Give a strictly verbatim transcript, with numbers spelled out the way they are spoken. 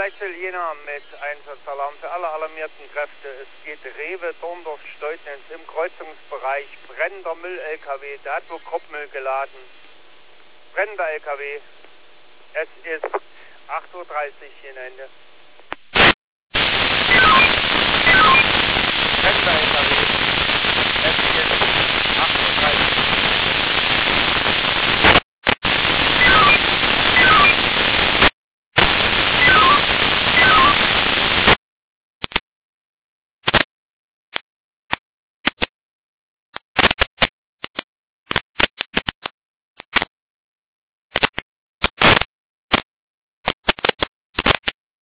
Lechel Jena mit Einsatzalarm für alle alarmierten Kräfte. Es geht Rewe, Dorndorf, Steutnitz im Kreuzungsbereich. Brennender Müll-L K W, der hat wohl Kropfmüll geladen. Brennender L K W. Es ist acht Uhr dreißig in Ende.